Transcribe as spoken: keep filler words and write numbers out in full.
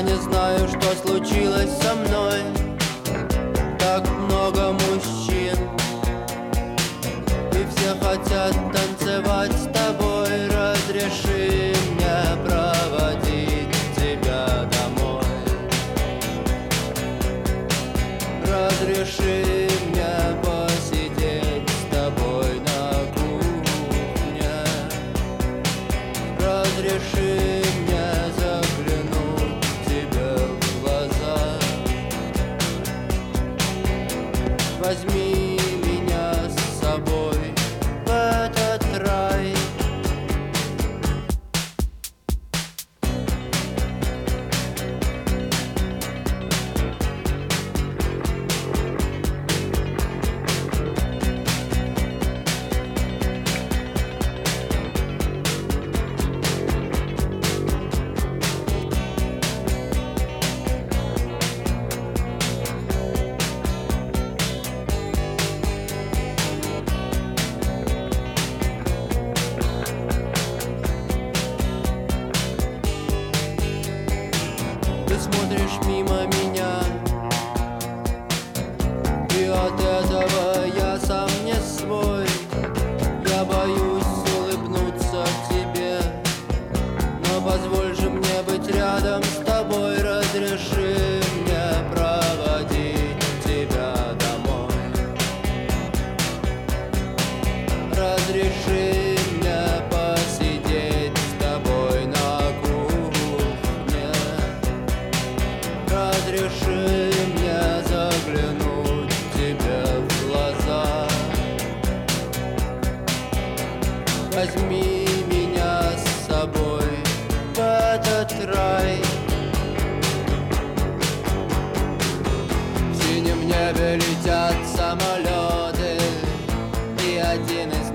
не знаю, что случилось со мной. Так много мужчин, и все хотят танцевать с тобой. Разреши мне проводить тебя домой. Разреши мне посидеть с тобой на кухне. Разреши мне заглянуть тебе в глаза. Возьми меня с собой в этот рай. Ты смотришь мимо меня, и от этого я сам не свой. Я боюсь улыбнуться тебе, но позволь же мне быть рядом с тобой. Разреши мне проводить тебя домой. Разреши мне посидеть с тобой на кухне. Разреши мне заглянуть тебе в глаза. Возьми меня с собой в этот рай. В синем небе летят самолеты, и один из